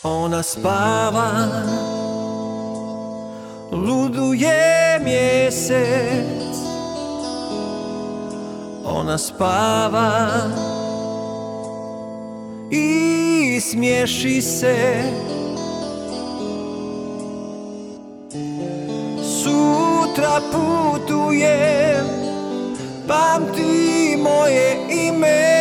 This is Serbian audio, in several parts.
Ona spava, luduje mjesec. Ona spava i smiješi se. Sutra putujem, pamti moje ime.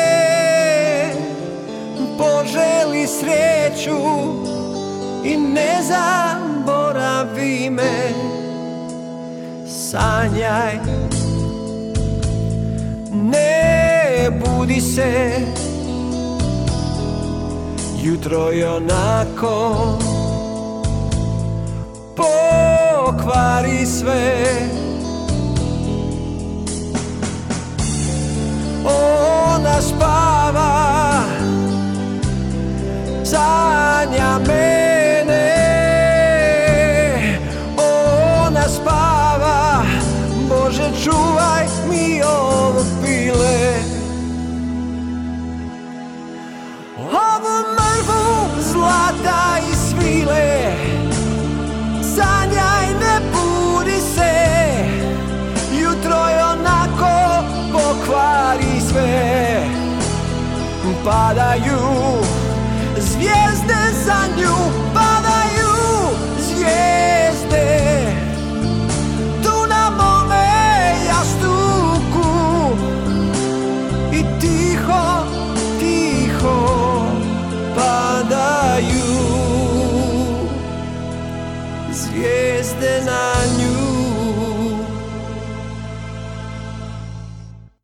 Poželi sreću i ne zaboravi me. Sanjaj, ne budi se, jutro je onako pokvari sve. Ona spava, sanja mene. Ona spava, Bože čuvaj mi ovo pile. Ovu mrvu zlata i svile. Sanjaj, ne budi se, jutro je onako pokvari sve. Padaju zvijezde za nju, padaju zvijezde tu na mome jastuku. I ti